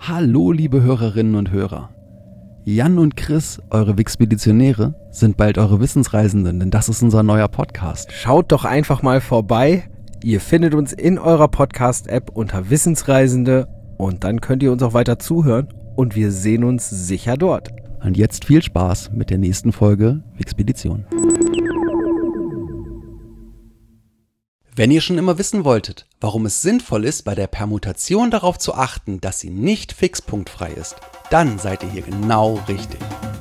Hallo liebe Hörerinnen und Hörer. Jan und Chris, eure Wixpeditionäre, sind bald eure Wissensreisenden, denn das ist unser neuer Podcast. Schaut doch einfach mal vorbei. Ihr findet uns in eurer Podcast-App unter Wissensreisende und dann könnt ihr uns auch weiter zuhören und wir sehen uns sicher dort. Und jetzt viel Spaß mit der nächsten Folge Wixpedition. Wenn ihr schon immer wissen wolltet, warum es sinnvoll ist, bei der Permutation darauf zu achten, dass sie nicht fixpunktfrei ist, dann seid ihr hier genau richtig.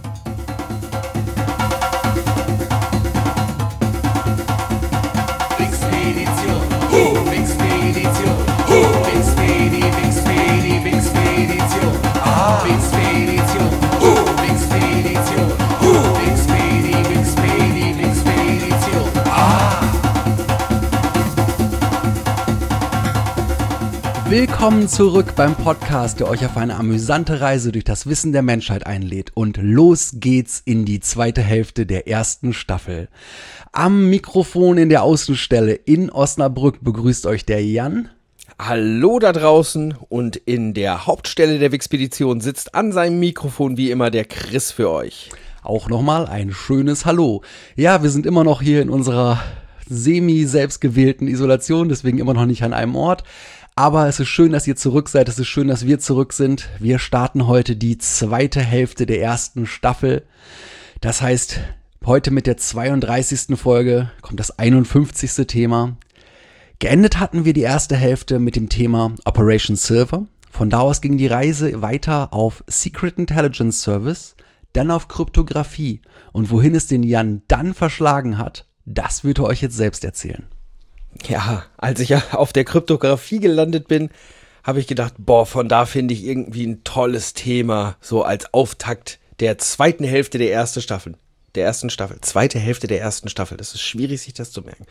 Willkommen zurück beim Podcast, der euch auf eine amüsante Reise durch das Wissen der Menschheit einlädt. Und los geht's in die zweite Hälfte der ersten Staffel. Am Mikrofon in der Außenstelle in Osnabrück begrüßt euch der Jan. Hallo da draußen und in der Hauptstelle der Wixpedition sitzt an seinem Mikrofon wie immer der Chris für euch. Auch nochmal ein schönes Hallo. Ja, wir sind immer noch hier in unserer semi-selbstgewählten Isolation, deswegen immer noch nicht an einem Ort. Aber es ist schön, dass ihr zurück seid, es ist schön, dass wir zurück sind. Wir starten heute die zweite Hälfte der ersten Staffel. Das heißt, heute mit der 32. Folge kommt das 51. Thema. Geendet hatten wir die erste Hälfte mit dem Thema Operation Silver. Von da aus ging die Reise weiter auf Secret Intelligence Service, dann auf Kryptographie. Und wohin es den Jan dann verschlagen hat, das wird er euch jetzt selbst erzählen. Ja, als ich auf der Kryptographie gelandet bin, habe ich gedacht, von da finde ich irgendwie ein tolles Thema, so als Auftakt der zweiten Hälfte der ersten Staffel. Zweite Hälfte der ersten Staffel, das ist schwierig, sich das zu merken.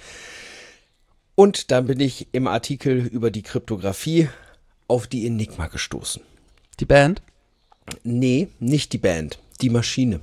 Und dann bin ich im Artikel über die Kryptographie auf die Enigma gestoßen. Die Band? Nee, nicht die Band, die Maschine.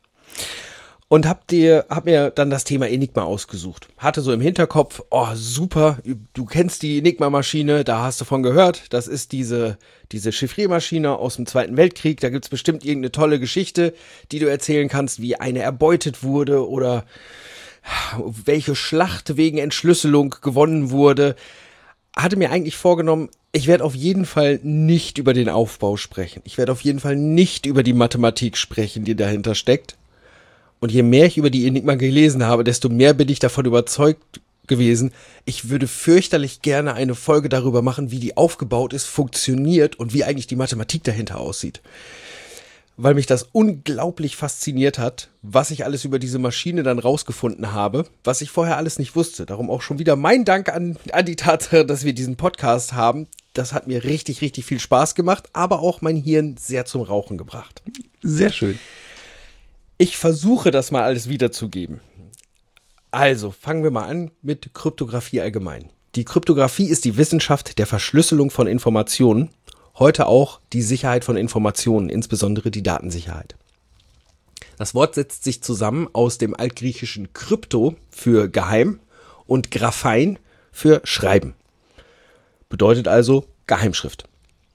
Und hab mir dann das Thema Enigma ausgesucht. Hatte so im Hinterkopf, super, du kennst die Enigma-Maschine, da hast du von gehört. Das ist diese Chiffriermaschine aus dem Zweiten Weltkrieg. Da gibt's bestimmt irgendeine tolle Geschichte, die du erzählen kannst, wie eine erbeutet wurde oder welche Schlacht wegen Entschlüsselung gewonnen wurde. Hatte mir eigentlich vorgenommen, ich werde auf jeden Fall nicht über den Aufbau sprechen. Ich werde auf jeden Fall nicht über die Mathematik sprechen, die dahinter steckt. Und je mehr ich über die Enigma gelesen habe, desto mehr bin ich davon überzeugt gewesen, ich würde fürchterlich gerne eine Folge darüber machen, wie die aufgebaut ist, funktioniert und wie eigentlich die Mathematik dahinter aussieht. Weil mich das unglaublich fasziniert hat, was ich alles über diese Maschine dann rausgefunden habe, was ich vorher alles nicht wusste. Darum auch schon wieder mein Dank an die Tatsache, dass wir diesen Podcast haben. Das hat mir richtig, richtig viel Spaß gemacht, aber auch mein Hirn sehr zum Rauchen gebracht. Sehr schön. Ich versuche das mal alles wiederzugeben. Also, fangen wir mal an mit Kryptographie allgemein. Die Kryptographie ist die Wissenschaft der Verschlüsselung von Informationen, heute auch die Sicherheit von Informationen, insbesondere die Datensicherheit. Das Wort setzt sich zusammen aus dem altgriechischen Krypto für geheim und Graphein für schreiben. Bedeutet also Geheimschrift.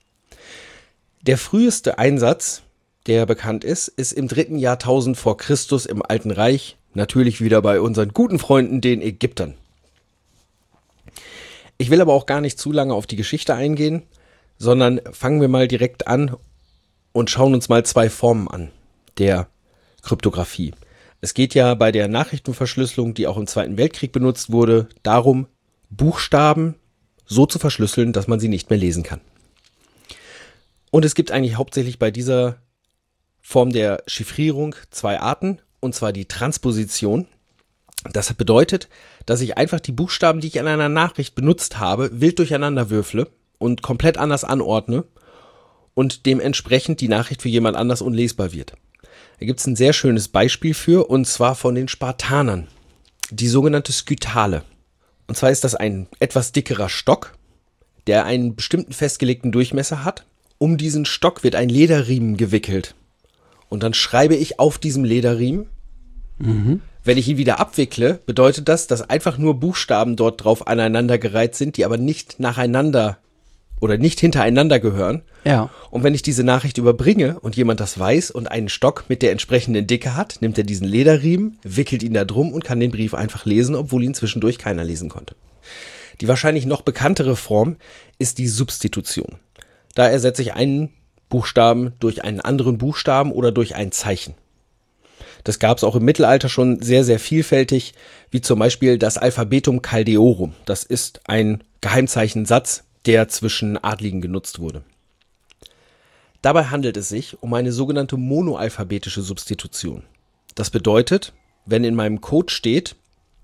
Der früheste Einsatz, der bekannt ist im 3. Jahrtausend vor Christus im Alten Reich, natürlich wieder bei unseren guten Freunden, den Ägyptern. Ich will aber auch gar nicht zu lange auf die Geschichte eingehen, sondern fangen wir mal direkt an und schauen uns mal 2 Formen an der Kryptographie. Es geht ja bei der Nachrichtenverschlüsselung, die auch im Zweiten Weltkrieg benutzt wurde, darum, Buchstaben so zu verschlüsseln, dass man sie nicht mehr lesen kann. Und es gibt eigentlich hauptsächlich bei dieser Form der Chiffrierung 2 Arten, und zwar die Transposition. Das bedeutet, dass ich einfach die Buchstaben, die ich in einer Nachricht benutzt habe, wild durcheinander würfle und komplett anders anordne und dementsprechend die Nachricht für jemand anders unlesbar wird. Da gibt es ein sehr schönes Beispiel für, und zwar von den Spartanern, die sogenannte Skytale. Und zwar ist das ein etwas dickerer Stock, der einen bestimmten festgelegten Durchmesser hat. Um diesen Stock wird ein Lederriemen gewickelt. Und dann schreibe ich auf diesem Lederriemen. Wenn ich ihn wieder abwickle, bedeutet das, dass einfach nur Buchstaben dort drauf aneinandergereiht sind, die aber nicht nacheinander oder nicht hintereinander gehören. Ja. Und wenn ich diese Nachricht überbringe und jemand das weiß und einen Stock mit der entsprechenden Dicke hat, nimmt er diesen Lederriemen, wickelt ihn da drum und kann den Brief einfach lesen, obwohl ihn zwischendurch keiner lesen konnte. Die wahrscheinlich noch bekanntere Form ist die Substitution. Da ersetze ich einen Buchstaben durch einen anderen Buchstaben oder durch ein Zeichen. Das gab es auch im Mittelalter schon sehr, sehr vielfältig, wie zum Beispiel das Alphabetum Caldeorum. Das ist ein Geheimzeichensatz, der zwischen Adligen genutzt wurde. Dabei handelt es sich um eine sogenannte monoalphabetische Substitution. Das bedeutet, wenn in meinem Code steht,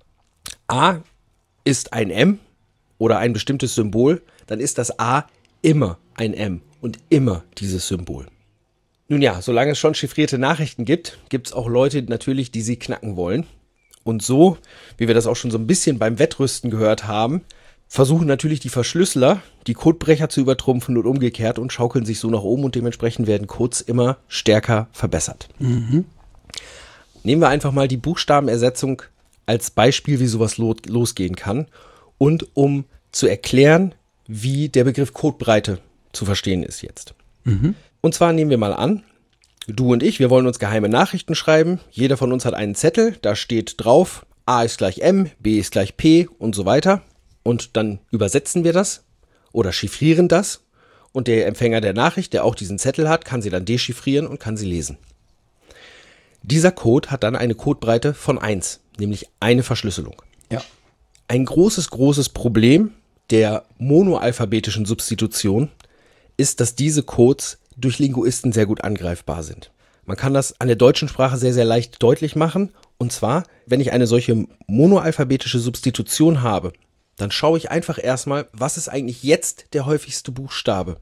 A ist ein M oder ein bestimmtes Symbol, dann ist das A immer ein M und immer dieses Symbol. Nun ja, solange es schon chiffrierte Nachrichten gibt, gibt es auch Leute natürlich, die sie knacken wollen. Und so, wie wir das auch schon so ein bisschen beim Wettrüsten gehört haben, versuchen natürlich die Verschlüsseler, die Codebrecher zu übertrumpfen und umgekehrt und schaukeln sich so nach oben und dementsprechend werden Codes immer stärker verbessert. Nehmen wir einfach mal die Buchstabenersetzung als Beispiel, wie sowas losgehen kann und um zu erklären, wie der Begriff Codebreite zu verstehen ist jetzt. Und zwar nehmen wir mal an, du und ich, wir wollen uns geheime Nachrichten schreiben. Jeder von uns hat einen Zettel, da steht drauf, A ist gleich M, B ist gleich P und so weiter. Und dann übersetzen wir das oder chiffrieren das. Und der Empfänger der Nachricht, der auch diesen Zettel hat, kann sie dann dechiffrieren und kann sie lesen. Dieser Code hat dann eine Codebreite von 1, nämlich eine Verschlüsselung. Ja. Ein großes Problem der monoalphabetischen Substitution ist, dass diese Codes durch Linguisten sehr gut angreifbar sind. Man kann das an der deutschen Sprache sehr, sehr leicht deutlich machen. Und zwar, wenn ich eine solche monoalphabetische Substitution habe, dann schaue ich einfach erstmal, was ist eigentlich jetzt der häufigste Buchstabe.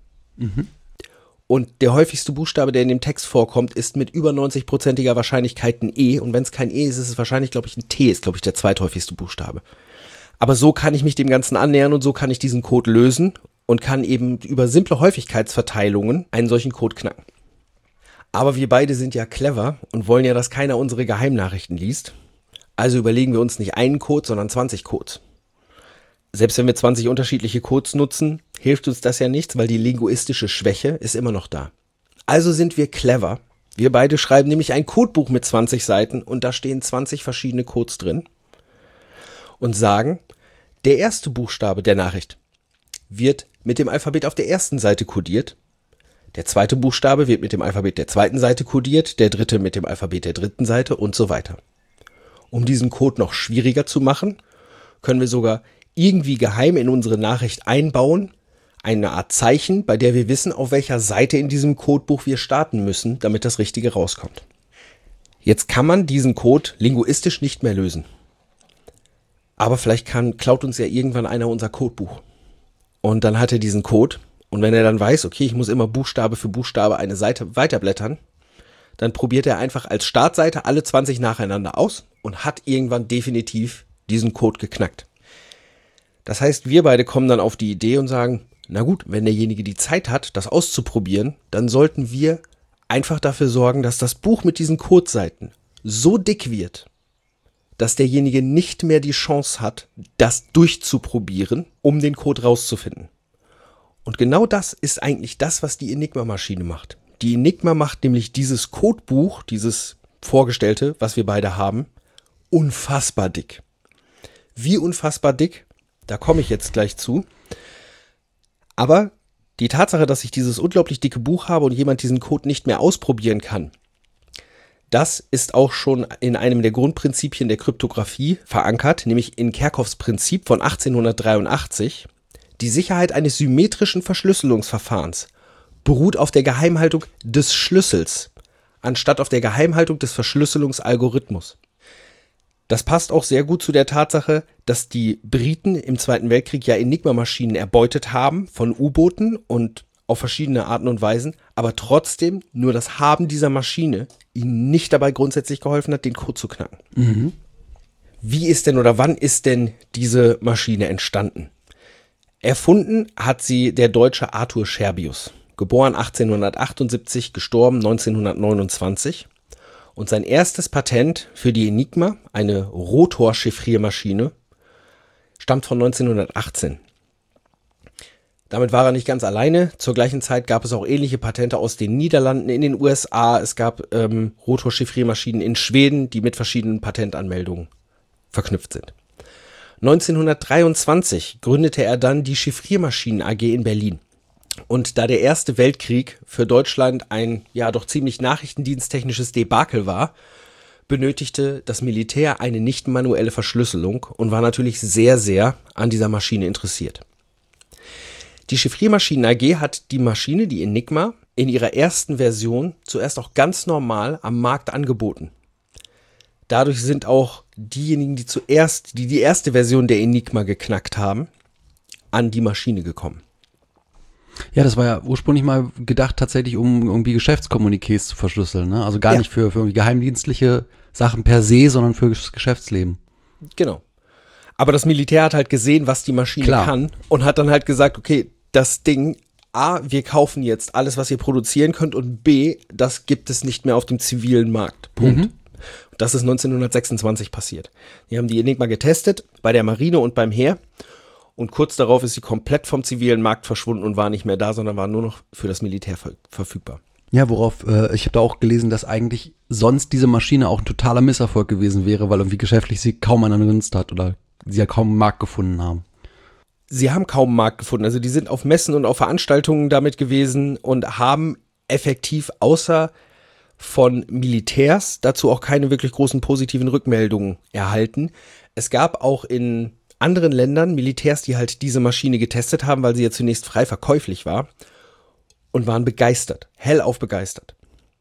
Und der häufigste Buchstabe, der in dem Text vorkommt, ist mit über 90%iger Wahrscheinlichkeit ein E. Und wenn es kein E ist, ist es wahrscheinlich, glaube ich, ein T, ist, glaube ich, der zweithäufigste Buchstabe. Aber so kann ich mich dem Ganzen annähern und so kann ich diesen Code lösen und kann eben über simple Häufigkeitsverteilungen einen solchen Code knacken. Aber wir beide sind ja clever und wollen ja, dass keiner unsere Geheimnachrichten liest. Also überlegen wir uns nicht einen Code, sondern 20 Codes. Selbst wenn wir 20 unterschiedliche Codes nutzen, hilft uns das ja nichts, weil die linguistische Schwäche ist immer noch da. Also sind wir clever. Wir beide schreiben nämlich ein Codebuch mit 20 Seiten und da stehen 20 verschiedene Codes drin und sagen, der erste Buchstabe der Nachricht wird mit dem Alphabet auf der ersten Seite kodiert, der zweite Buchstabe wird mit dem Alphabet der zweiten Seite kodiert, der dritte mit dem Alphabet der dritten Seite und so weiter. Um diesen Code noch schwieriger zu machen, können wir sogar irgendwie geheim in unsere Nachricht einbauen, eine Art Zeichen, bei der wir wissen, auf welcher Seite in diesem Codebuch wir starten müssen, damit das Richtige rauskommt. Jetzt kann man diesen Code linguistisch nicht mehr lösen. Aber vielleicht klaut uns ja irgendwann einer unser Codebuch. Und dann hat er diesen Code. Und wenn er dann weiß, okay, ich muss immer Buchstabe für Buchstabe eine Seite weiterblättern, dann probiert er einfach als Startseite alle 20 nacheinander aus und hat irgendwann definitiv diesen Code geknackt. Das heißt, wir beide kommen dann auf die Idee und sagen, na gut, wenn derjenige die Zeit hat, das auszuprobieren, dann sollten wir einfach dafür sorgen, dass das Buch mit diesen Codeseiten so dick wird, dass derjenige nicht mehr die Chance hat, das durchzuprobieren, um den Code rauszufinden. Und genau das ist eigentlich das, was die Enigma-Maschine macht. Die Enigma macht nämlich dieses Codebuch, dieses vorgestellte, was wir beide haben, unfassbar dick. Wie unfassbar dick? Da komme ich jetzt gleich zu. Aber die Tatsache, dass ich dieses unglaublich dicke Buch habe und jemand diesen Code nicht mehr ausprobieren kann, das ist auch schon in einem der Grundprinzipien der Kryptographie verankert, nämlich in Kerckhoffs Prinzip von 1883. Die Sicherheit eines symmetrischen Verschlüsselungsverfahrens beruht auf der Geheimhaltung des Schlüssels, anstatt auf der Geheimhaltung des Verschlüsselungsalgorithmus. Das passt auch sehr gut zu der Tatsache, dass die Briten im Zweiten Weltkrieg ja Enigma-Maschinen erbeutet haben von U-Booten und auf verschiedene Arten und Weisen, aber trotzdem nur das Haben dieser Maschine ihnen nicht dabei grundsätzlich geholfen hat, den Code zu knacken. Wie ist denn oder wann ist denn diese Maschine entstanden? Erfunden hat sie der Deutsche Arthur Scherbius, geboren 1878, gestorben 1929. Und sein erstes Patent für die Enigma, eine Rotor-Chiffriermaschine, stammt von 1918. Damit war er nicht ganz alleine. Zur gleichen Zeit gab es auch ähnliche Patente aus den Niederlanden, in den USA. Es gab Rotorchiffriermaschinen in Schweden, die mit verschiedenen Patentanmeldungen verknüpft sind. 1923 gründete er dann die Chiffriermaschinen AG in Berlin. Und da der Erste Weltkrieg für Deutschland ein ja doch ziemlich nachrichtendiensttechnisches Debakel war, benötigte das Militär eine nicht manuelle Verschlüsselung und war natürlich sehr, sehr an dieser Maschine interessiert. Die Chiffriermaschinen AG hat die Maschine, die Enigma, in ihrer ersten Version zuerst auch ganz normal am Markt angeboten. Dadurch sind auch diejenigen, die die erste Version der Enigma geknackt haben, an die Maschine gekommen. Ja, das war ja ursprünglich mal gedacht tatsächlich, um irgendwie Geschäftskommuniqués zu verschlüsseln, ne? Also gar nicht für irgendwie geheimdienstliche Sachen per se, sondern für das Geschäftsleben. Genau. Aber das Militär hat halt gesehen, was die Maschine kann und hat dann halt gesagt, okay, das Ding, A, wir kaufen jetzt alles, was ihr produzieren könnt und B, das gibt es nicht mehr auf dem zivilen Markt. Punkt. Das ist 1926 passiert. Die haben die Enigma getestet bei der Marine und beim Heer und kurz darauf ist sie komplett vom zivilen Markt verschwunden und war nicht mehr da, sondern war nur noch für das Militär verfügbar. Ja, worauf, ich habe da auch gelesen, dass eigentlich sonst diese Maschine auch ein totaler Misserfolg gewesen wäre, weil irgendwie geschäftlich sie kaum einer genutzt hat oder sie ja kaum einen Markt gefunden haben. Sie haben kaum einen Markt gefunden. Also die sind auf Messen und auf Veranstaltungen damit gewesen und haben effektiv außer von Militärs dazu auch keine wirklich großen positiven Rückmeldungen erhalten. Es gab auch in anderen Ländern Militärs, die halt diese Maschine getestet haben, weil sie ja zunächst frei verkäuflich war und waren begeistert, hellauf begeistert.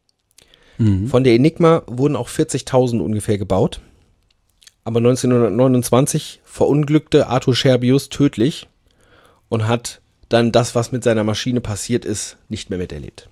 Von der Enigma wurden auch 40.000 ungefähr gebaut. Aber 1929 verunglückte Arthur Scherbius tödlich und hat dann das, was mit seiner Maschine passiert ist, nicht mehr miterlebt.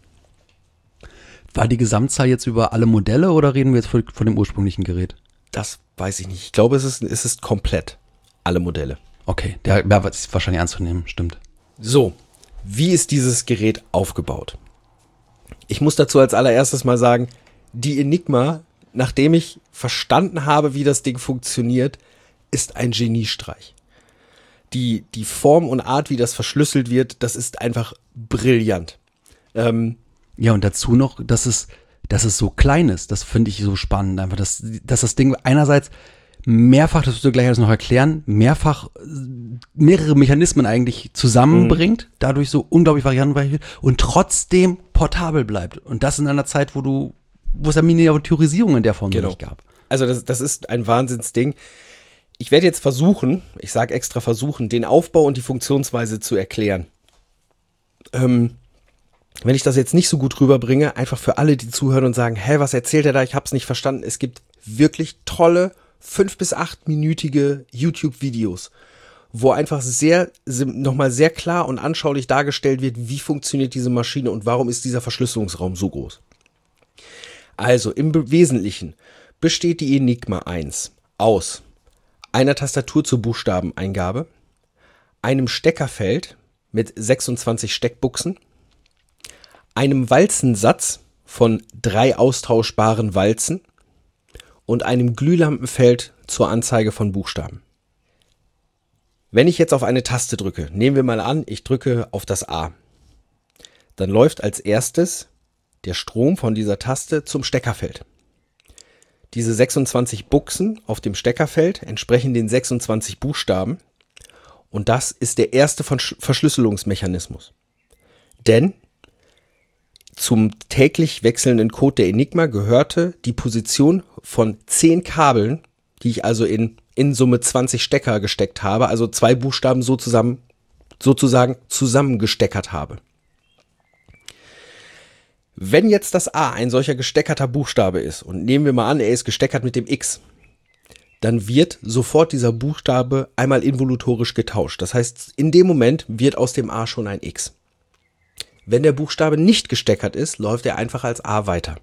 War die Gesamtzahl jetzt über alle Modelle oder reden wir jetzt von dem ursprünglichen Gerät? Das weiß ich nicht. Ich glaube, es ist komplett alle Modelle. Okay, der ist wahrscheinlich anzunehmen, stimmt. So, wie ist dieses Gerät aufgebaut? Ich muss dazu als allererstes mal sagen, die Enigma, nachdem ich verstanden habe, wie das Ding funktioniert, ist ein Geniestreich. Die Form und Art, wie das verschlüsselt wird, das ist einfach brillant. Ja, und dazu noch, dass es so klein ist, das finde ich so spannend. Einfach, dass das Ding einerseits mehrfach, das wirst du gleich alles noch erklären, mehrere Mechanismen eigentlich zusammenbringt, dadurch so unglaublich variantenreich wird und trotzdem portabel bleibt. Und das in einer Zeit, wo es ja Miniaturisierung in der Form nicht gab. Also das ist ein Wahnsinnsding. Ich werde jetzt versuchen, ich sage extra versuchen, den Aufbau und die Funktionsweise zu erklären. Wenn ich das jetzt nicht so gut rüberbringe, einfach für alle, die zuhören und sagen, hä, was erzählt er da? Ich habe es nicht verstanden. Es gibt wirklich tolle 5- bis 8-minütige YouTube-Videos, wo einfach nochmal sehr klar und anschaulich dargestellt wird, wie funktioniert diese Maschine und warum ist dieser Verschlüsselungsraum so groß. Also im Wesentlichen besteht die Enigma 1 aus einer Tastatur zur Buchstabeneingabe, einem Steckerfeld mit 26 Steckbuchsen, einem Walzensatz von 3 austauschbaren Walzen und einem Glühlampenfeld zur Anzeige von Buchstaben. Wenn ich jetzt auf eine Taste drücke, nehmen wir mal an, ich drücke auf das A, dann läuft als erstes der Strom von dieser Taste zum Steckerfeld. Diese 26 Buchsen auf dem Steckerfeld entsprechen den 26 Buchstaben und das ist der erste Verschlüsselungsmechanismus. Denn zum täglich wechselnden Code der Enigma gehörte die Position von 10 Kabeln, die ich also in Summe 20 Stecker gesteckt habe, also 2 Buchstaben sozusagen zusammengesteckert habe. Wenn jetzt das A ein solcher gesteckerter Buchstabe ist, und nehmen wir mal an, er ist gesteckert mit dem X, dann wird sofort dieser Buchstabe einmal involutorisch getauscht. Das heißt, in dem Moment wird aus dem A schon ein X. Wenn der Buchstabe nicht gesteckert ist, läuft er einfach als A weiter.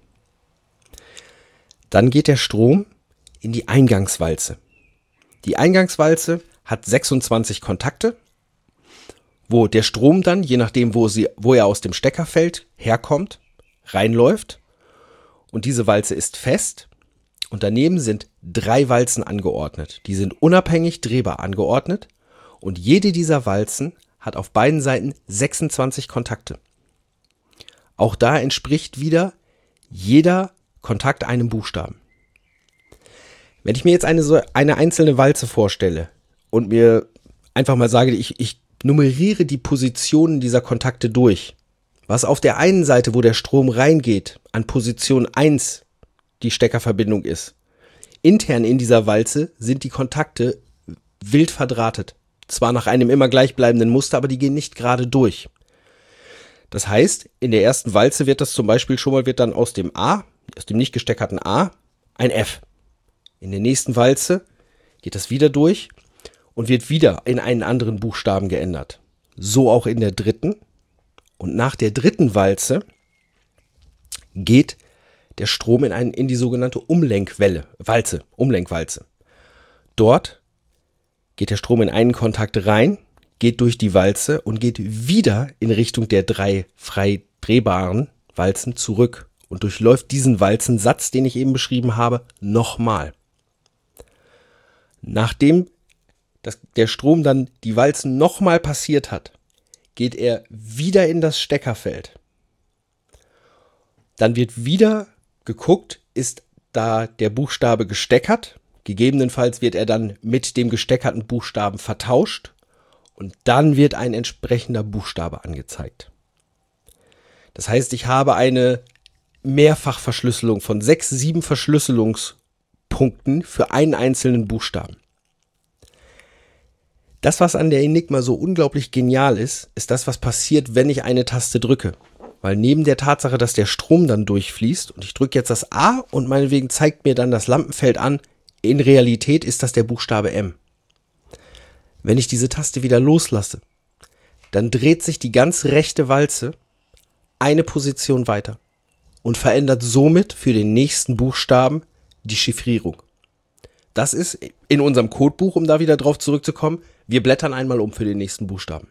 Dann geht der Strom in die Eingangswalze. Die Eingangswalze hat 26 Kontakte, wo der Strom dann, je nachdem, wo er aus dem Steckerfeld herkommt, reinläuft. Und diese Walze ist fest. Und daneben sind 3 Walzen angeordnet. Die sind unabhängig drehbar angeordnet. Und jede dieser Walzen hat auf beiden Seiten 26 Kontakte. Auch da entspricht wieder jeder Kontakt einem Buchstaben. Wenn ich mir jetzt eine einzelne Walze vorstelle und mir einfach mal sage, ich nummeriere die Positionen dieser Kontakte durch, was auf der einen Seite, wo der Strom reingeht, an Position 1 die Steckerverbindung ist. Intern in dieser Walze sind die Kontakte wild verdrahtet. Zwar nach einem immer gleichbleibenden Muster, aber die gehen nicht gerade durch. Das heißt, in der ersten Walze wird das zum Beispiel wird dann aus dem nicht gesteckerten A, ein F. In der nächsten Walze geht das wieder durch und wird wieder in einen anderen Buchstaben geändert. So auch in der dritten. Und nach der dritten Walze geht der Strom in die sogenannte Umlenkwalze. Dort geht der Strom in einen Kontakt rein, geht durch die Walze und geht wieder in Richtung der 3 frei drehbaren Walzen zurück und durchläuft diesen Walzensatz, den ich eben beschrieben habe, nochmal. Nachdem der Strom dann die Walzen nochmal passiert hat, geht er wieder in das Steckerfeld. Dann wird wieder geguckt, ist da der Buchstabe gesteckert. Gegebenenfalls wird er dann mit dem gesteckerten Buchstaben vertauscht und dann wird ein entsprechender Buchstabe angezeigt. Das heißt, ich habe eine Mehrfachverschlüsselung von 6, 7 Verschlüsselungspunkten für einen einzelnen Buchstaben. Das, was an der Enigma so unglaublich genial ist, ist das, was passiert, wenn ich eine Taste drücke. Weil neben der Tatsache, dass der Strom dann durchfließt und ich drücke jetzt das A und meinetwegen zeigt mir dann das Lampenfeld an, in Realität ist das der Buchstabe M. Wenn ich diese Taste wieder loslasse, dann dreht sich die ganz rechte Walze eine Position weiter und verändert somit für den nächsten Buchstaben die Chiffrierung. Das ist in unserem Codebuch, um da wieder drauf zurückzukommen, wir blättern einmal um für den nächsten Buchstaben.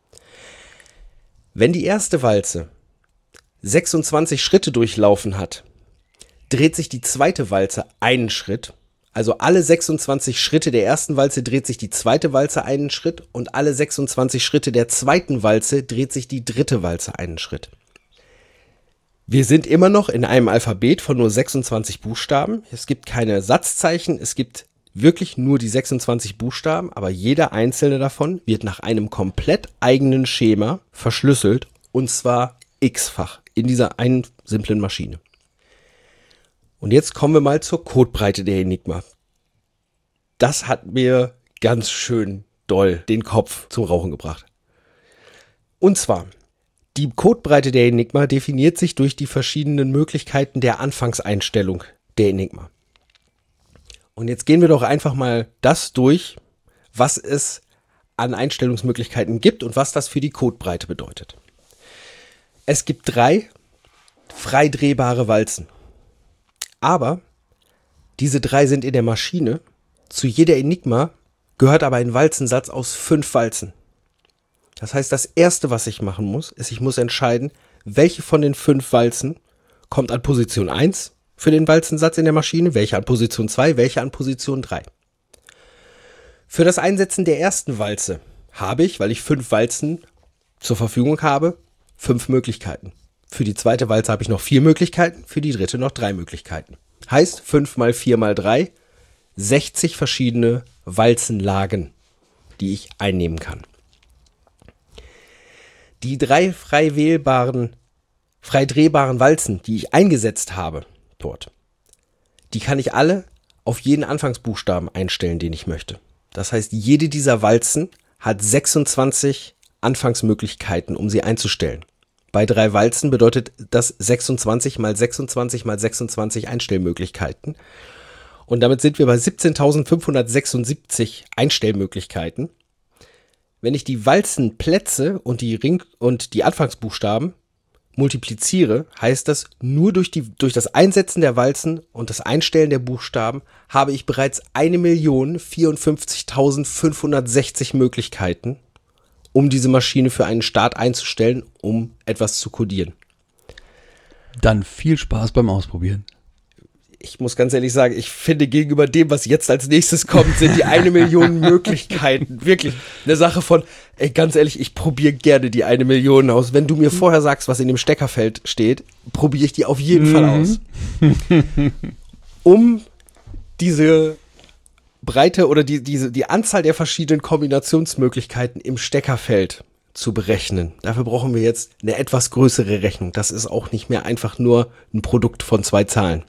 Wenn die erste Walze 26 Schritte durchlaufen hat, dreht sich die zweite Walze einen Schritt. Also alle 26 Schritte der ersten Walze dreht sich die zweite Walze einen Schritt und alle 26 Schritte der zweiten Walze dreht sich die dritte Walze einen Schritt. Wir sind immer noch in einem Alphabet von nur 26 Buchstaben. Es gibt keine Satzzeichen, es gibt wirklich nur die 26 Buchstaben, aber jeder einzelne davon wird nach einem komplett eigenen Schema verschlüsselt und zwar x-fach in dieser einen simplen Maschine. Und jetzt kommen wir mal zur Codebreite der Enigma. Das hat mir ganz schön doll den Kopf zum Rauchen gebracht. Und zwar, die Codebreite der Enigma definiert sich durch die verschiedenen Möglichkeiten der Anfangseinstellung der Enigma. Und jetzt gehen wir doch einfach mal das durch, was es an Einstellungsmöglichkeiten gibt und was das für die Codebreite bedeutet. Es gibt 3 frei drehbare Walzen. Aber diese 3 sind in der Maschine. Zu jeder Enigma gehört aber ein Walzensatz aus 5 Walzen. Das heißt, das Erste, was ich machen muss, ist, ich muss entscheiden, welche von den 5 Walzen kommt an Position 1 für den Walzensatz in der Maschine, welche an Position 2, welche an Position 3. Für das Einsetzen der ersten Walze habe ich, weil ich 5 Walzen zur Verfügung habe, 5 Möglichkeiten. Für die zweite Walze habe ich noch 4 Möglichkeiten, für die dritte noch 3 Möglichkeiten. Heißt 5 mal 4 mal 3, 60 verschiedene Walzenlagen, die ich einnehmen kann. Die 3 frei drehbaren Walzen, die ich eingesetzt habe dort, die kann ich alle auf jeden Anfangsbuchstaben einstellen, den ich möchte. Das heißt, jede dieser Walzen hat 26 Anfangsmöglichkeiten, um sie einzustellen. Bei 3 Walzen bedeutet das 26 mal 26 mal 26 Einstellmöglichkeiten. Und damit sind wir bei 17.576 Einstellmmöglichkeiten. Wenn ich die Walzenplätze und die Anfangsbuchstaben multipliziere, heißt das, nur durch das Einsetzen der Walzen und das Einstellen der Buchstaben habe ich bereits 1.054.560 Möglichkeiten, um diese Maschine für einen Start einzustellen, um etwas zu codieren. Dann viel Spaß beim Ausprobieren. ich muss ganz ehrlich sagen, ich finde gegenüber dem, was jetzt als nächstes kommt, sind die 1 Million Möglichkeiten wirklich eine Sache von, ey, ganz ehrlich, ich probiere gerne die 1 Million aus. Wenn du mir vorher sagst, was in dem Steckerfeld steht, probiere ich die auf jeden Fall aus. Um diese Breite oder die Anzahl der verschiedenen Kombinationsmöglichkeiten im Steckerfeld zu berechnen. Dafür brauchen wir jetzt eine etwas größere Rechnung. Das ist auch nicht mehr einfach nur ein Produkt von 2 Zahlen.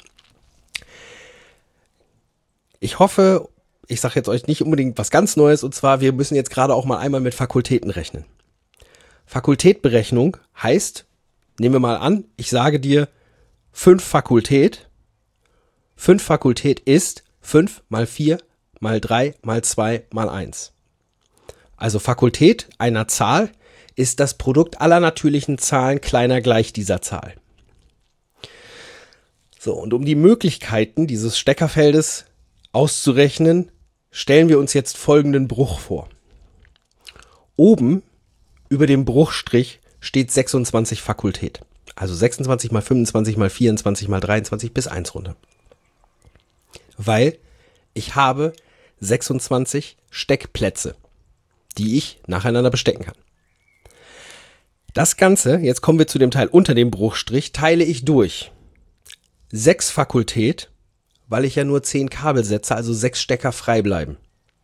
Ich hoffe, ich sage jetzt euch nicht unbedingt was ganz Neues, und zwar, wir müssen jetzt gerade auch mal einmal mit Fakultäten rechnen. Fakultätberechnung heißt, nehmen wir mal an, ich sage dir 5 Fakultät. 5 Fakultät ist 5 mal 4 mal 3 mal 2 mal 1. Also Fakultät einer Zahl ist das Produkt aller natürlichen Zahlen kleiner gleich dieser Zahl. So, und um die Möglichkeiten dieses Steckerfeldes auszurechnen, stellen wir uns jetzt folgenden Bruch vor. Oben über dem Bruchstrich steht 26 Fakultät. Also 26 mal 25 mal 24 mal 23 bis 1 runter. Weil ich habe 26 Steckplätze, die ich nacheinander bestecken kann. Das Ganze, jetzt kommen wir zu dem Teil unter dem Bruchstrich, teile ich durch 6 Fakultät, weil ich ja nur 10 Kabel setze, also 6 Stecker frei bleiben.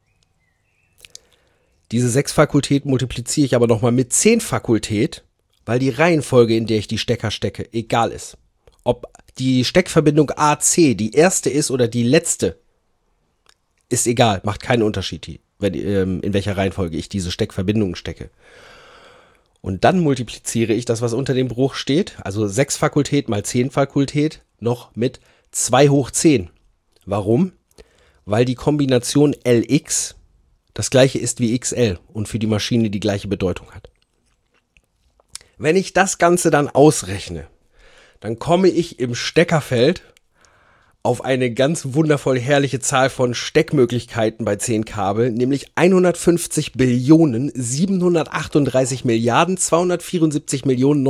Diese 6 Fakultät multipliziere ich aber nochmal mit 10 Fakultät, weil die Reihenfolge, in der ich die Stecker stecke, egal ist. Ob die Steckverbindung AC die erste ist oder die letzte, ist egal, macht keinen Unterschied, in welcher Reihenfolge ich diese Steckverbindungen stecke. Und dann multipliziere ich das, was unter dem Bruch steht, also 6 Fakultät mal 10 Fakultät, noch mit 2 hoch 10. Warum? Weil die Kombination LX das gleiche ist wie XL und für die Maschine die gleiche Bedeutung hat. Wenn ich das Ganze dann ausrechne, dann komme ich im Steckerfeld auf eine ganz wundervoll herrliche Zahl von Steckmöglichkeiten bei 10 Kabeln, nämlich 150 Billionen 738 Milliarden 274 Millionen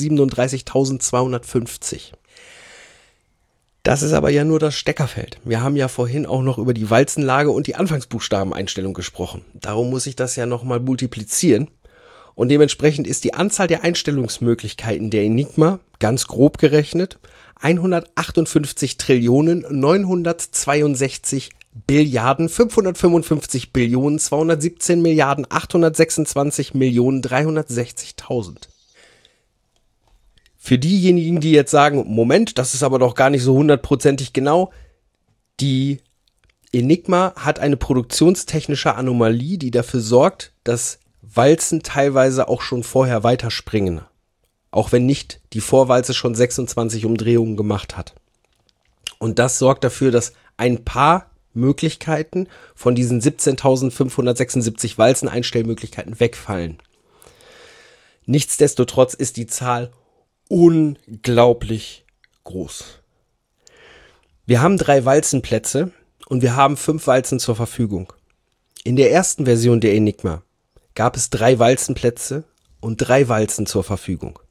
937.250. Das ist aber ja nur das Steckerfeld. Wir haben ja vorhin auch noch über die Walzenlage und die Anfangsbuchstabeneinstellung gesprochen. Darum muss ich das ja nochmal multiplizieren. Und dementsprechend ist die Anzahl der Einstellungsmöglichkeiten der Enigma, ganz grob gerechnet, 158 Trillionen 962 Billiarden 555 Billionen 217 Milliarden 826 Millionen 360.000. Für diejenigen, die jetzt sagen, Moment, das ist aber doch gar nicht so 100%ig genau, die Enigma hat eine produktionstechnische Anomalie, die dafür sorgt, dass Walzen teilweise auch schon vorher weiterspringen. Auch wenn nicht die Vorwalze schon 26 Umdrehungen gemacht hat. Und das sorgt dafür, dass ein paar Möglichkeiten von diesen 17.576 Walzeneinstellmöglichkeiten wegfallen. Nichtsdestotrotz ist die Zahl unglaublich groß. Wir haben 3 Walzenplätze und wir haben 5 Walzen zur Verfügung. In der ersten Version der Enigma gab es 3 Walzenplätze und 3 Walzen zur Verfügung.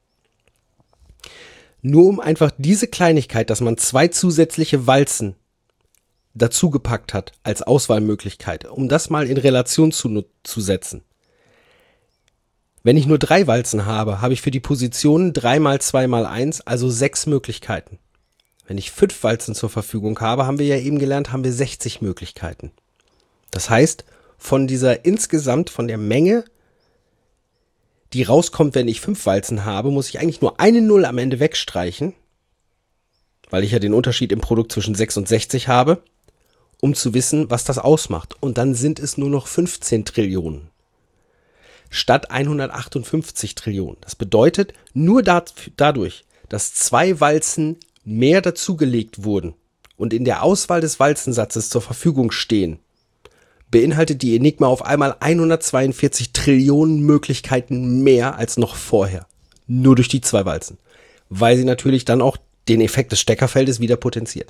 Nur um einfach diese Kleinigkeit, dass man 2 zusätzliche Walzen dazugepackt hat als Auswahlmöglichkeit, um das mal in Relation zu setzen. Wenn ich nur 3 Walzen habe, habe ich für die Positionen 3 mal 2 mal 1, also 6 Möglichkeiten. Wenn ich 5 Walzen zur Verfügung habe, haben wir ja eben gelernt, haben wir 60 Möglichkeiten. Das heißt, von der Menge, die rauskommt, wenn ich 5 Walzen habe, muss ich eigentlich nur eine 0 am Ende wegstreichen, weil ich ja den Unterschied im Produkt zwischen 6 und 60 habe, um zu wissen, was das ausmacht. Und dann sind es nur noch 15 Trillionen. Statt 158 Trillionen. Das bedeutet, nur dadurch, dass 2 Walzen mehr dazugelegt wurden und in der Auswahl des Walzensatzes zur Verfügung stehen, beinhaltet die Enigma auf einmal 142 Trillionen Möglichkeiten mehr als noch vorher. Nur durch die 2 Walzen. Weil sie natürlich dann auch den Effekt des Steckerfeldes wieder potenziert.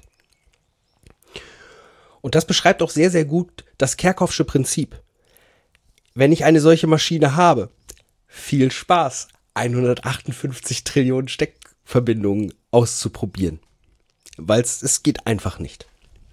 Und das beschreibt auch sehr, sehr gut das Kerckhoffsche Prinzip. Wenn ich eine solche Maschine habe, viel Spaß, 158 Trillionen Steckverbindungen auszuprobieren. weil es geht einfach nicht.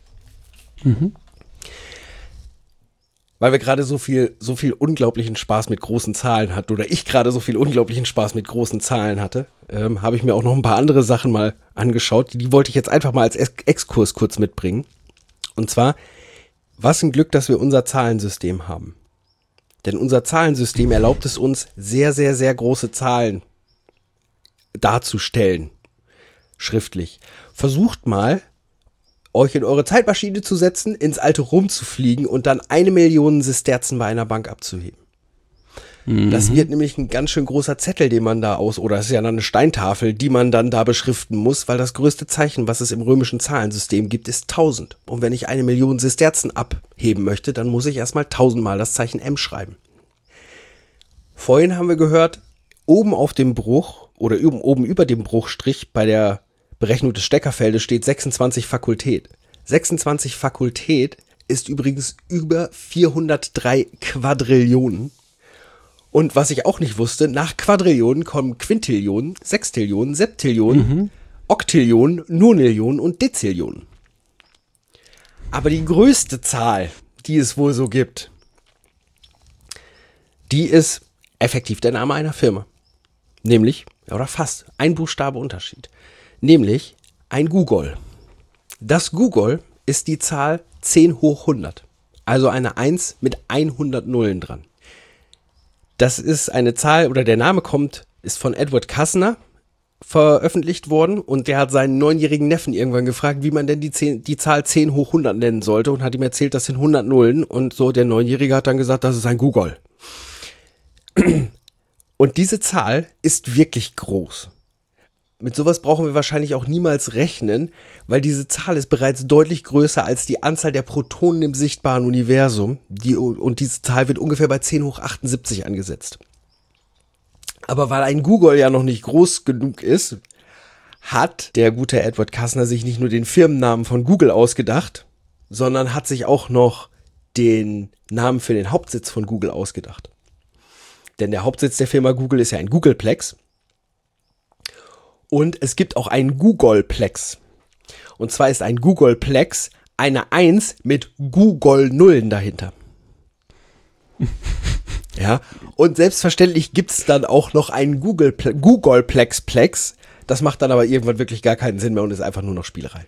Weil wir gerade so viel unglaublichen Spaß mit großen Zahlen hatten, oder ich gerade so viel unglaublichen Spaß mit großen Zahlen hatte, habe ich mir auch noch ein paar andere Sachen mal angeschaut. Die wollte ich jetzt einfach mal als Exkurs kurz mitbringen. Und zwar, was ein Glück, dass wir unser Zahlensystem haben. Denn unser Zahlensystem erlaubt es uns, sehr, sehr, sehr große Zahlen darzustellen. Schriftlich. Versucht mal, euch in eure Zeitmaschine zu setzen, ins alte Rom zu fliegen und dann 1 Million Sesterzen bei einer Bank abzuheben. Das wird nämlich ein ganz schön großer Zettel, den man da oder es ist ja dann eine Steintafel, die man dann da beschriften muss, weil das größte Zeichen, was es im römischen Zahlensystem gibt, ist 1000. Und wenn ich 1 Million Sesterzen abheben möchte, dann muss ich erstmal 1000 Mal das Zeichen M schreiben. Vorhin haben wir gehört, oben auf dem Bruch oder oben über dem Bruchstrich bei der Berechnung des Steckerfeldes steht 26 Fakultät. 26 Fakultät ist übrigens über 403 Quadrillionen. Und was ich auch nicht wusste, nach Quadrillionen kommen Quintillionen, Sextillionen, Septillionen, Oktillionen, Nonillionen und Dezillionen. Aber die größte Zahl, die es wohl so gibt, die ist effektiv der Name einer Firma. Nämlich, oder fast, ein Buchstabe Unterschied. Nämlich ein Googol. Das Googol ist die Zahl 10 hoch 100. Also eine 1 mit 100 Nullen dran. Das ist eine Zahl, oder der Name ist von Edward Kastner veröffentlicht worden und der hat seinen 9-jährigen Neffen irgendwann gefragt, wie man denn die Zahl 10 hoch 100 nennen sollte und hat ihm erzählt, das sind 100 Nullen und so der 9-jährige hat dann gesagt, das ist ein Googol. Und diese Zahl ist wirklich groß. Mit sowas brauchen wir wahrscheinlich auch niemals rechnen, weil diese Zahl ist bereits deutlich größer als die Anzahl der Protonen im sichtbaren Universum. Und diese Zahl wird ungefähr bei 10 hoch 78 angesetzt. Aber weil ein Googol ja noch nicht groß genug ist, hat der gute Edward Kastner sich nicht nur den Firmennamen von Google ausgedacht, sondern hat sich auch noch den Namen für den Hauptsitz von Google ausgedacht. Denn der Hauptsitz der Firma Google ist ja ein Googleplex. Und es gibt auch einen Googolplex. Und zwar ist ein Googolplex eine 1 mit Googol-Nullen dahinter. Ja, und selbstverständlich gibt es dann auch noch einen Googolplex-Plex. Das macht dann aber irgendwann wirklich gar keinen Sinn mehr und ist einfach nur noch Spielerei.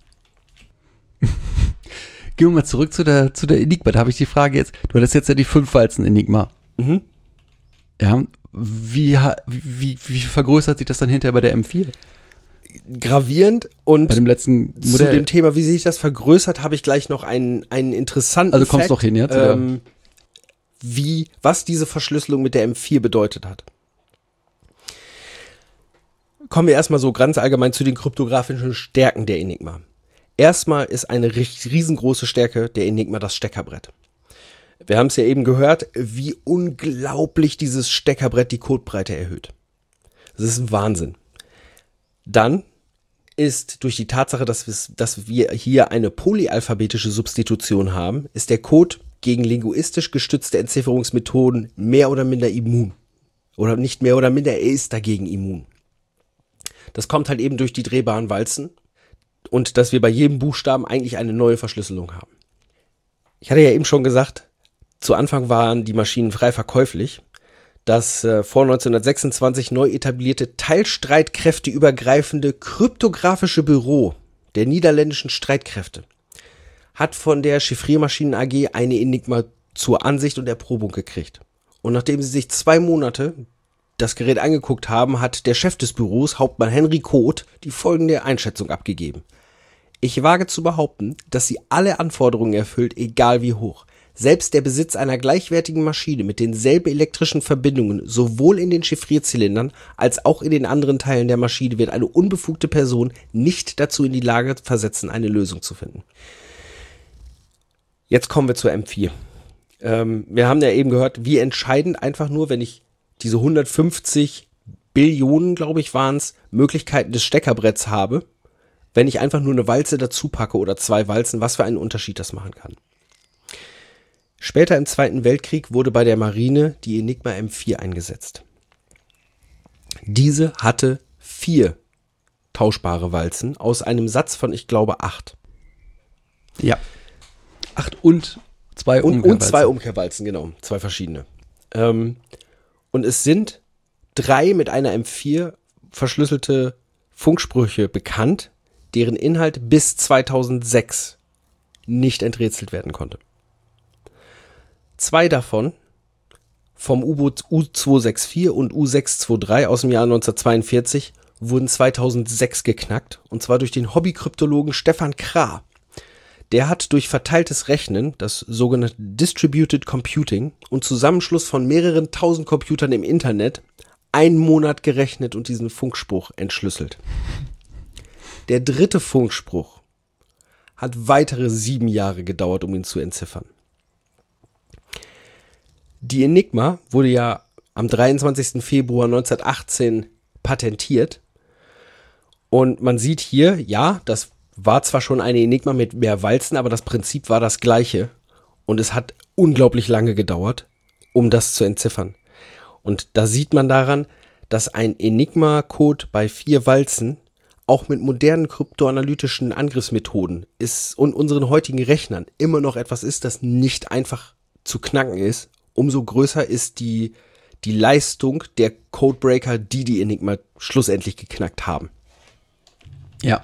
Gehen wir mal zurück zu der Enigma. Da habe ich die Frage jetzt, du hattest jetzt ja die 5 Walzen Enigma. Ja, wie vergrößert sich das dann hinterher bei der M4? Gravierend und bei dem letzten Modell. Zu dem Thema, wie sich das vergrößert, habe ich gleich noch einen interessanten Also kommst doch hin jetzt? Was diese Verschlüsselung mit der M4 bedeutet hat. Kommen wir erstmal so ganz allgemein zu den kryptografischen Stärken der Enigma. Erstmal ist eine riesengroße Stärke der Enigma das Steckerbrett. Wir haben es ja eben gehört, wie unglaublich dieses Steckerbrett die Codebreite erhöht. Das ist ein Wahnsinn. Dann ist durch die Tatsache, dass wir hier eine polyalphabetische Substitution haben, ist der Code gegen linguistisch gestützte Entzifferungsmethoden mehr oder minder immun. Oder nicht mehr oder minder, er ist dagegen immun. Das kommt halt eben durch die drehbaren Walzen und dass wir bei jedem Buchstaben eigentlich eine neue Verschlüsselung haben. Ich hatte ja eben schon gesagt, zu Anfang waren die Maschinen frei verkäuflich. Das vor 1926 neu etablierte teilstreitkräfteübergreifende kryptografische Büro der niederländischen Streitkräfte hat von der Chiffriermaschinen AG eine Enigma zur Ansicht und Erprobung gekriegt. Und nachdem sie sich 2 Monate das Gerät angeguckt haben, hat der Chef des Büros, Hauptmann Henry Koth, die folgende Einschätzung abgegeben. Ich wage zu behaupten, dass sie alle Anforderungen erfüllt, egal wie hoch. Selbst der Besitz einer gleichwertigen Maschine mit denselben elektrischen Verbindungen sowohl in den Chiffrierzylindern als auch in den anderen Teilen der Maschine wird eine unbefugte Person nicht dazu in die Lage versetzen, eine Lösung zu finden. Jetzt kommen wir zur M4. Wir haben ja eben gehört, wie entscheidend einfach nur, wenn ich diese 150 Billionen, glaube ich, waren es, Möglichkeiten des Steckerbretts habe, wenn ich einfach nur eine Walze dazu packe oder 2 Walzen, was für einen Unterschied das machen kann. Später im Zweiten Weltkrieg wurde bei der Marine die Enigma M4 eingesetzt. Diese hatte 4 austauschbare Walzen aus einem Satz von, ich glaube, 8. Ja. 8 und 2 Umkehrwalzen. Und 2 Umkehrwalzen, genau. 2 verschiedene. Und es sind 3 mit einer M4 verschlüsselte Funksprüche bekannt, deren Inhalt bis 2006 nicht enträtselt werden konnte. 2 davon vom U-Boot U-264 und U-623 aus dem Jahr 1942 wurden 2006 geknackt, und zwar durch den Hobbykryptologen Stefan Krah. Der hat durch verteiltes Rechnen, das sogenannte Distributed Computing und Zusammenschluss von mehreren tausend Computern im Internet, einen Monat gerechnet und diesen Funkspruch entschlüsselt. Der 3. Funkspruch hat weitere 7 Jahre gedauert, um ihn zu entziffern. Die Enigma wurde ja am 23. Februar 1918 patentiert. Und man sieht hier, ja, das war zwar schon eine Enigma mit mehr Walzen, aber das Prinzip war das gleiche. Und es hat unglaublich lange gedauert, um das zu entziffern. Und da sieht man daran, dass ein Enigma-Code bei 4 Walzen auch mit modernen kryptoanalytischen Angriffsmethoden und unseren heutigen Rechnern immer noch etwas ist, das nicht einfach zu knacken ist. Umso größer ist die Leistung der Codebreaker, die Enigma schlussendlich geknackt haben. Ja.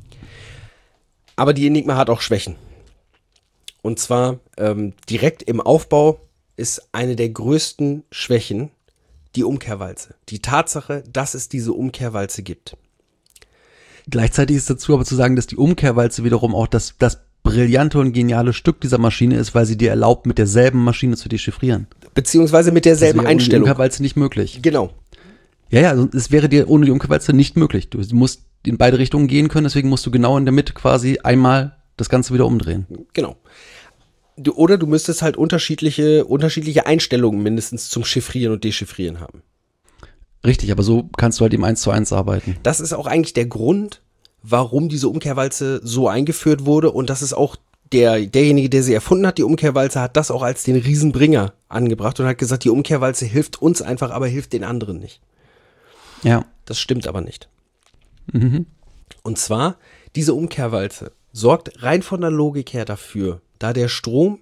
Aber die Enigma hat auch Schwächen. Und zwar direkt im Aufbau ist eine der größten Schwächen die Umkehrwalze. Die Tatsache, dass es diese Umkehrwalze gibt. Gleichzeitig ist dazu aber zu sagen, dass die Umkehrwalze wiederum auch das brillante und geniale Stück dieser Maschine ist, weil sie dir erlaubt, mit derselben Maschine zu dechiffrieren. Beziehungsweise mit derselben Einstellung. Ohne die Umkehrwalze nicht möglich. Genau. Ja, also es wäre dir ohne die Umkehrwalze nicht möglich. Du musst in beide Richtungen gehen können, deswegen musst du genau in der Mitte quasi einmal das Ganze wieder umdrehen. Genau. Oder du müsstest halt unterschiedliche Einstellungen mindestens zum Chiffrieren und Dechiffrieren haben. Richtig, aber so kannst du halt eben 1:1 arbeiten. Das ist auch eigentlich der Grund, warum diese Umkehrwalze so eingeführt wurde, und das ist auch derjenige, der sie erfunden hat, die Umkehrwalze, hat das auch als den Riesenbringer angebracht und hat gesagt, die Umkehrwalze hilft uns einfach, aber hilft den anderen nicht. Ja. Das stimmt aber nicht. Mhm. Und zwar, diese Umkehrwalze sorgt rein von der Logik her dafür, da der Strom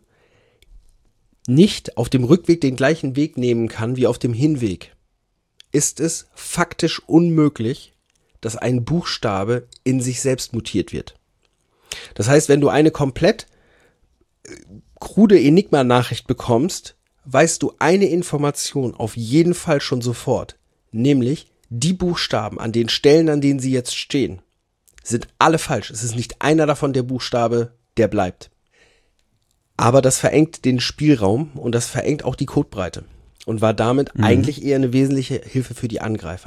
nicht auf dem Rückweg den gleichen Weg nehmen kann wie auf dem Hinweg, ist es faktisch unmöglich, dass ein Buchstabe in sich selbst mutiert wird. Das heißt, wenn du eine komplett krude Enigma-Nachricht bekommst, weißt du eine Information auf jeden Fall schon sofort, nämlich die Buchstaben an den Stellen, an denen sie jetzt stehen, sind alle falsch. Es ist nicht einer davon der Buchstabe, der bleibt. Aber das verengt den Spielraum und das verengt auch die Codebreite und war damit eigentlich eher eine wesentliche Hilfe für die Angreifer.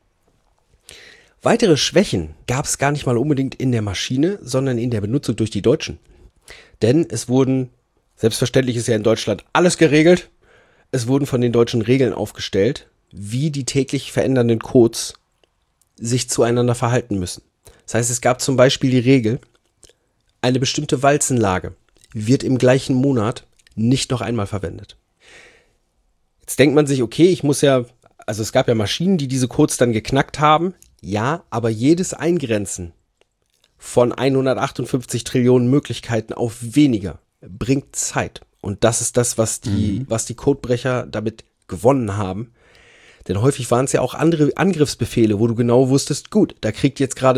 Weitere Schwächen gab es gar nicht mal unbedingt in der Maschine, sondern in der Benutzung durch die Deutschen. Denn es wurden, selbstverständlich ist ja in Deutschland alles geregelt, es wurden von den Deutschen Regeln aufgestellt, wie die täglich verändernden Codes sich zueinander verhalten müssen. Das heißt, es gab zum Beispiel die Regel, eine bestimmte Walzenlage wird im gleichen Monat nicht noch einmal verwendet. Jetzt denkt man sich, okay, es gab ja Maschinen, die diese Codes dann geknackt haben. Ja, aber jedes Eingrenzen von 158 Trillionen Möglichkeiten auf weniger bringt Zeit. Und das ist das, was die Codebrecher damit gewonnen haben. Denn häufig waren es ja auch andere Angriffsbefehle, wo du genau wusstest, gut, da kriegen jetzt gerade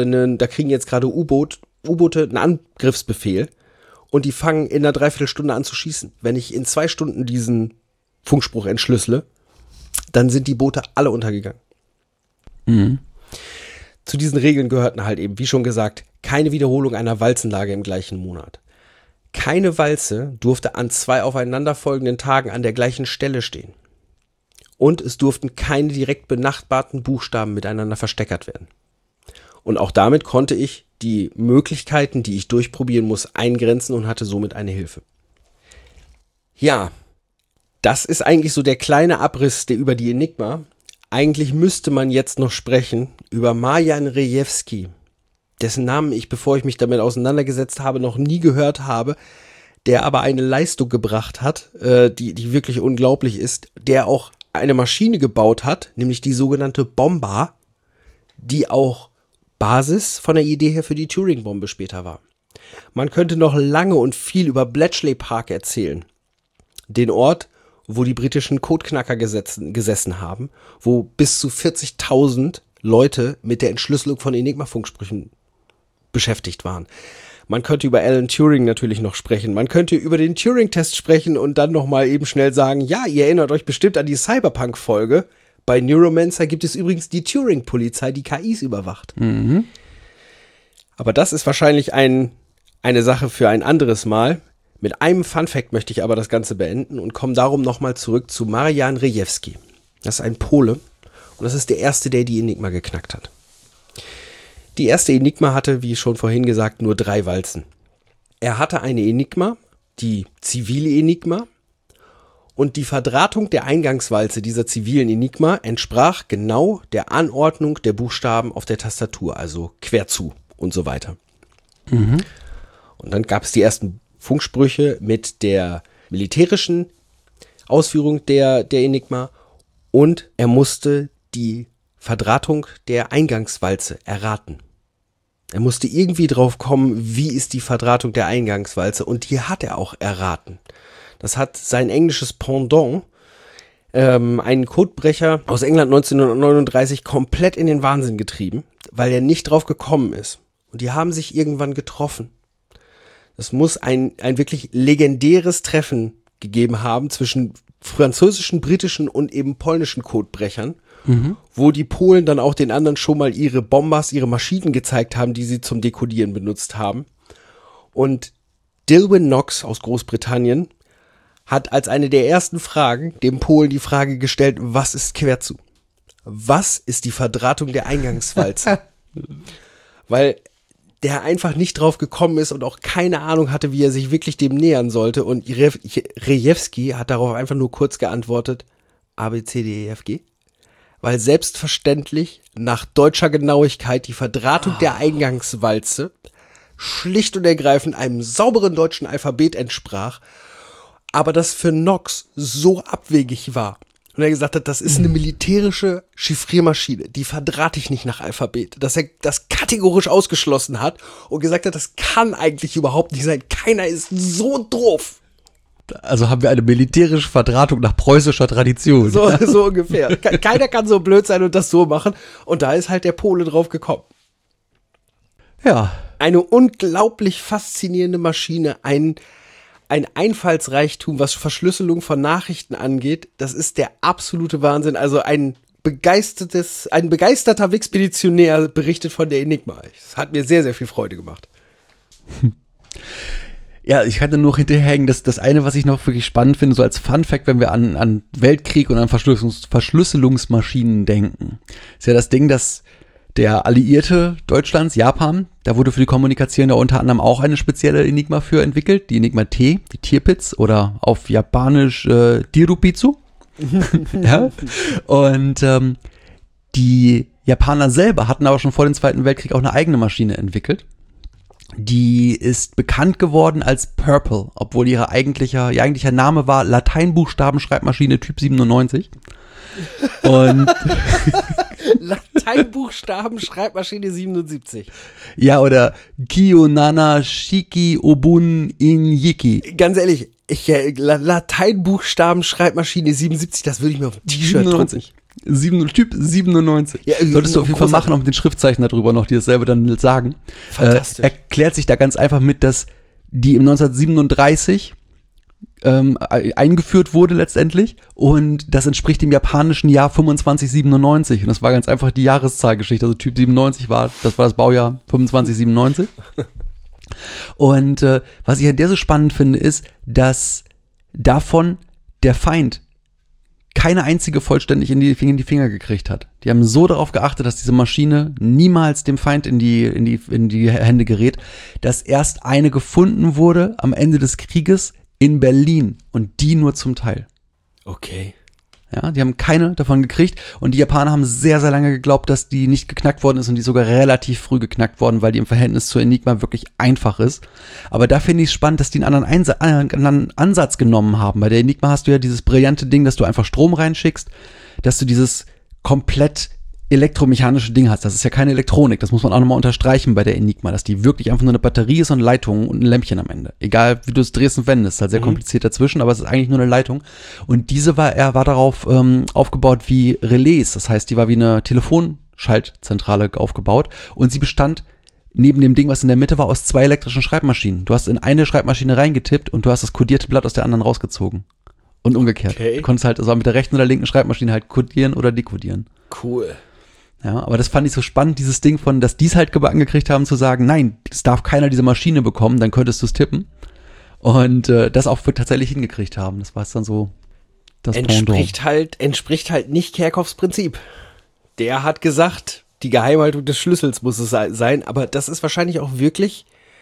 U-Boote einen Angriffsbefehl und die fangen in einer Dreiviertelstunde an zu schießen. Wenn ich in 2 Stunden diesen Funkspruch entschlüssele, dann sind die Boote alle untergegangen. Mhm. Zu diesen Regeln gehörten halt eben, wie schon gesagt, keine Wiederholung einer Walzenlage im gleichen Monat. Keine Walze durfte an 2 aufeinanderfolgenden Tagen an der gleichen Stelle stehen. Und es durften keine direkt benachbarten Buchstaben miteinander versteckert werden. Und auch damit konnte ich die Möglichkeiten, die ich durchprobieren muss, eingrenzen und hatte somit eine Hilfe. Ja, das ist eigentlich so der kleine Abriss über die Enigma. Eigentlich müsste man jetzt noch sprechen über Marjan Rejewski, dessen Namen ich, bevor ich mich damit auseinandergesetzt habe, noch nie gehört habe, der aber eine Leistung gebracht hat, die wirklich unglaublich ist, der auch eine Maschine gebaut hat, nämlich die sogenannte Bomba, die auch Basis von der Idee her für die Turing-Bombe später war. Man könnte noch lange und viel über Bletchley Park erzählen. Den Ort, wo die britischen Codeknacker gesessen haben, wo bis zu 40.000 Leute mit der Entschlüsselung von Enigma-Funksprüchen beschäftigt waren. Man könnte über Alan Turing natürlich noch sprechen. Man könnte über den Turing-Test sprechen und dann nochmal eben schnell sagen, ja, ihr erinnert euch bestimmt an die Cyberpunk-Folge. Bei Neuromancer gibt es übrigens die Turing-Polizei, die KIs überwacht. Mhm. Aber das ist wahrscheinlich eine Sache für ein anderes Mal. Mit einem Funfact möchte ich aber das Ganze beenden und komme darum nochmal zurück zu Marian Rejewski. Das ist ein Pole und das ist der erste, der die Enigma geknackt hat. Die erste Enigma hatte, wie schon vorhin gesagt, nur 3 Walzen. Er hatte eine Enigma, die zivile Enigma, und die Verdrahtung der Eingangswalze dieser zivilen Enigma entsprach genau der Anordnung der Buchstaben auf der Tastatur, also quer zu und so weiter. Mhm. Und dann gab es die ersten Funksprüche mit der militärischen Ausführung der Enigma und er musste die Verdrahtung der Eingangswalze erraten. Er musste irgendwie drauf kommen, wie ist die Verdrahtung der Eingangswalze, und die hat er auch erraten. Das hat sein englisches Pendant, einen Codebrecher aus England 1939, komplett in den Wahnsinn getrieben, weil er nicht drauf gekommen ist. Und die haben sich irgendwann getroffen. Es muss ein wirklich legendäres Treffen gegeben haben zwischen französischen, britischen und eben polnischen Codebrechern, wo die Polen dann auch den anderen schon mal ihre Bombas, ihre Maschinen gezeigt haben, die sie zum Dekodieren benutzt haben. Und Dilwyn Knox aus Großbritannien hat als eine der ersten Fragen dem Polen die Frage gestellt, was ist Querzu? Was ist die Verdrahtung der Eingangswalze? Weil der einfach nicht drauf gekommen ist und auch keine Ahnung hatte, wie er sich wirklich dem nähern sollte. Und Rejewski hat darauf einfach nur kurz geantwortet, A, B, C, D, E, F, G. Weil selbstverständlich nach deutscher Genauigkeit die Verdrahtung der Eingangswalze schlicht und ergreifend einem sauberen deutschen Alphabet entsprach, aber das für Knox so abwegig war. Und er gesagt hat, das ist eine militärische Chiffriermaschine, die verdrahte ich nicht nach Alphabet. Dass er das kategorisch ausgeschlossen hat und gesagt hat, das kann eigentlich überhaupt nicht sein. Keiner ist so doof. Also haben wir eine militärische Verdrahtung nach preußischer Tradition. So ungefähr. Keiner kann so blöd sein und das so machen. Und da ist halt der Pole drauf gekommen. Ja. Eine unglaublich faszinierende Maschine, ein Einfallsreichtum, was Verschlüsselung von Nachrichten angeht. Das ist der absolute Wahnsinn. Also ein begeisterter Wixpeditionär berichtet von der Enigma. Es hat mir sehr, sehr viel Freude gemacht. Ja, ich hatte nur hinterherhängen, dass das eine, was ich noch wirklich spannend finde, so als Fun-Fact, wenn wir an Weltkrieg und an Verschlüsselungsmaschinen denken, ist ja das Ding, dass der Alliierte Deutschlands, Japan, da wurde für die Kommunikation da unter anderem auch eine spezielle Enigma für entwickelt, die Enigma T, die Tirpitz oder auf Japanisch Dirupitsu. Ja? Und die Japaner selber hatten aber schon vor dem Zweiten Weltkrieg auch eine eigene Maschine entwickelt. Die ist bekannt geworden als Purple, obwohl ihr eigentlicher Name war Lateinbuchstabenschreibmaschine Typ 97. Und Lateinbuchstabenschreibmaschine 77. Ja, oder Kiyonana Shiki Obun Inyiki. Ganz ehrlich, Lateinbuchstabenschreibmaschine 77, das würde ich mir auf ein T-Shirt drucken. Typ 97. Ja, solltest du auf jeden Fall machen, auch mit den Schriftzeichen darüber noch, die dasselbe dann sagen. Fantastisch. Erklärt sich da ganz einfach mit, dass die im 1937 eingeführt wurde letztendlich und das entspricht dem japanischen Jahr 2597 und das war ganz einfach die Jahreszahlgeschichte, also Typ 97 das war das Baujahr 2597. Und was ich an der so spannend finde, ist, dass davon der Feind keine einzige vollständig in die Finger gekriegt hat. Die haben so darauf geachtet, dass diese Maschine niemals dem Feind in die Hände gerät, dass erst eine gefunden wurde am Ende des Krieges in Berlin und die nur zum Teil. Okay. Ja, die haben keine davon gekriegt und die Japaner haben sehr, sehr lange geglaubt, dass die nicht geknackt worden ist und die sogar relativ früh geknackt worden, weil die im Verhältnis zur Enigma wirklich einfach ist. Aber da finde ich es spannend, dass die einen anderen Ansatz genommen haben. Bei der Enigma hast du ja dieses brillante Ding, dass du einfach Strom reinschickst, dass du dieses komplett elektromechanische Ding hast. Das ist ja keine Elektronik. Das muss man auch nochmal unterstreichen bei der Enigma, dass die wirklich einfach nur eine Batterie ist und Leitung und ein Lämpchen am Ende. Egal, wie du es drehst und wendest. Ist halt sehr kompliziert dazwischen, aber es ist eigentlich nur eine Leitung. Und diese war darauf aufgebaut wie Relais. Das heißt, die war wie eine Telefonschaltzentrale aufgebaut. Und sie bestand neben dem Ding, was in der Mitte war, aus 2 elektrischen Schreibmaschinen. Du hast in eine Schreibmaschine reingetippt und du hast das kodierte Blatt aus der anderen rausgezogen. Und umgekehrt. Okay. Du konntest halt also mit der rechten oder linken Schreibmaschine halt kodieren oder dekodieren. Cool. Ja, aber das fand ich so spannend, dieses Ding von, dass die es halt angekriegt haben, zu sagen, nein, das darf keiner diese Maschine bekommen, dann könntest du es tippen. Und das auch tatsächlich hingekriegt haben. Das war es dann so, das entspricht halt nicht Kerckhoffs Prinzip. Der hat gesagt, die Geheimhaltung des Schlüssels muss es sein, aber das ist wahrscheinlich auch wirklich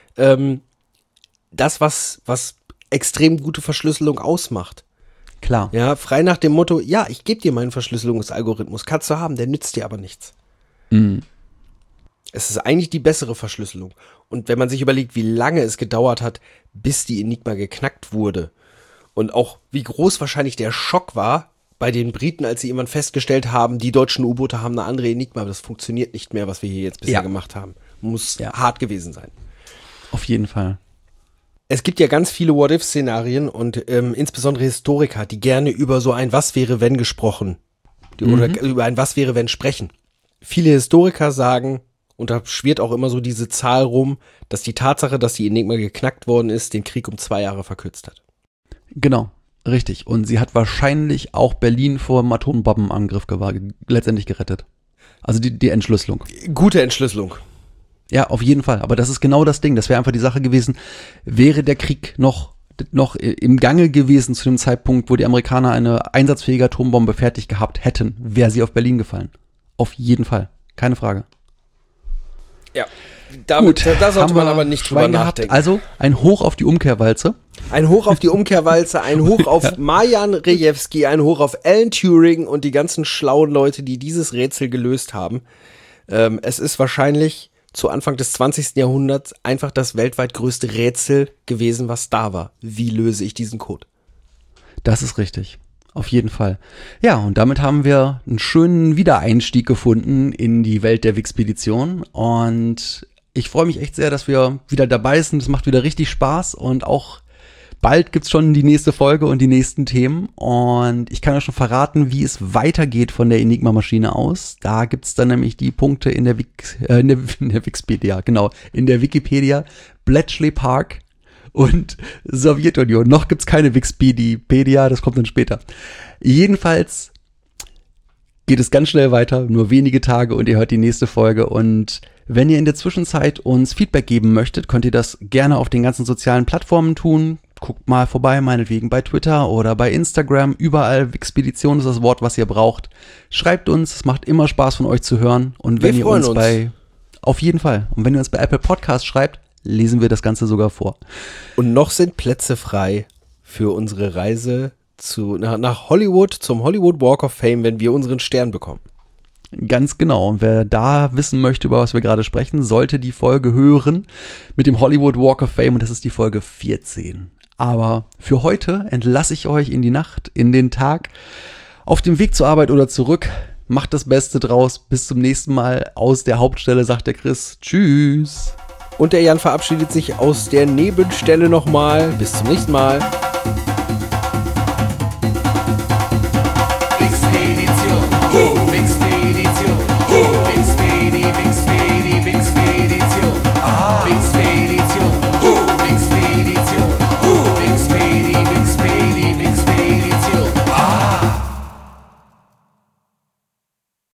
das, was extrem gute Verschlüsselung ausmacht. Klar. Ja, frei nach dem Motto, ja, ich gebe dir meinen Verschlüsselungsalgorithmus, kannst du haben, der nützt dir aber nichts. Mhm. Es ist eigentlich die bessere Verschlüsselung. Und wenn man sich überlegt, wie lange es gedauert hat, bis die Enigma geknackt wurde und auch wie groß wahrscheinlich der Schock war bei den Briten, als sie irgendwann festgestellt haben, die deutschen U-Boote haben eine andere Enigma, aber das funktioniert nicht mehr, was wir hier jetzt bisher gemacht haben. Muss hart gewesen sein. Auf jeden Fall. Es gibt ja ganz viele What-If-Szenarien und insbesondere Historiker, die gerne über so ein Was-wäre-wenn gesprochen oder über ein Was-wäre-wenn sprechen. Viele Historiker sagen, und da schwirrt auch immer so diese Zahl rum, dass die Tatsache, dass die Enigma geknackt worden ist, den Krieg um 2 Jahre verkürzt hat. Genau, richtig. Und sie hat wahrscheinlich auch Berlin vor dem Atombombenangriff letztendlich gerettet. Also die Entschlüsselung. Gute Entschlüsselung. Ja, auf jeden Fall. Aber das ist genau das Ding. Das wäre einfach die Sache gewesen, wäre der Krieg noch im Gange gewesen zu dem Zeitpunkt, wo die Amerikaner eine einsatzfähige Atombombe fertig gehabt hätten, wäre sie auf Berlin gefallen. Auf jeden Fall. Keine Frage. Ja, da sollte man aber nicht drüber nachdenken. Also ein Hoch auf die Umkehrwalze. Ein Hoch auf die Umkehrwalze, ein Hoch auf Marian Rejewski, ein Hoch auf Alan Turing und die ganzen schlauen Leute, die dieses Rätsel gelöst haben. Es ist wahrscheinlich zu Anfang des 20. Jahrhunderts einfach das weltweit größte Rätsel gewesen, was da war. Wie löse ich diesen Code? Das ist richtig. Auf jeden Fall. Ja, und damit haben wir einen schönen Wiedereinstieg gefunden in die Welt der Wixpedition. Und ich freue mich echt sehr, dass wir wieder dabei sind. Es macht wieder richtig Spaß und auch bald gibt's schon die nächste Folge und die nächsten Themen. Und ich kann ja schon verraten, wie es weitergeht von der Enigma-Maschine aus. Da gibt's dann nämlich die Punkte in der Wikipedia, genau, in der Wikipedia, Bletchley Park und Sowjetunion. Noch gibt's keine Wikipedia, das kommt dann später. Jedenfalls geht es ganz schnell weiter, nur wenige Tage und ihr hört die nächste Folge. Und wenn ihr in der Zwischenzeit uns Feedback geben möchtet, könnt ihr das gerne auf den ganzen sozialen Plattformen tun. Guckt mal vorbei, meinetwegen bei Twitter oder bei Instagram. Überall Wixpedition ist das Wort, was ihr braucht. Schreibt uns, es macht immer Spaß von euch zu hören. Und wenn ihr uns auf jeden Fall. Und wenn ihr uns bei Apple Podcasts schreibt, lesen wir das Ganze sogar vor. Und noch sind Plätze frei für unsere Reise nach Hollywood, zum Hollywood Walk of Fame, wenn wir unseren Stern bekommen. Ganz genau. Und wer da wissen möchte, über was wir gerade sprechen, sollte die Folge hören mit dem Hollywood Walk of Fame. Und das ist die Folge 14. Aber für heute entlasse ich euch in die Nacht, in den Tag, auf dem Weg zur Arbeit oder zurück. Macht das Beste draus. Bis zum nächsten Mal. Aus der Hauptstelle sagt der Chris. Tschüss. Und der Jan verabschiedet sich aus der Nebenstelle nochmal. Bis zum nächsten Mal.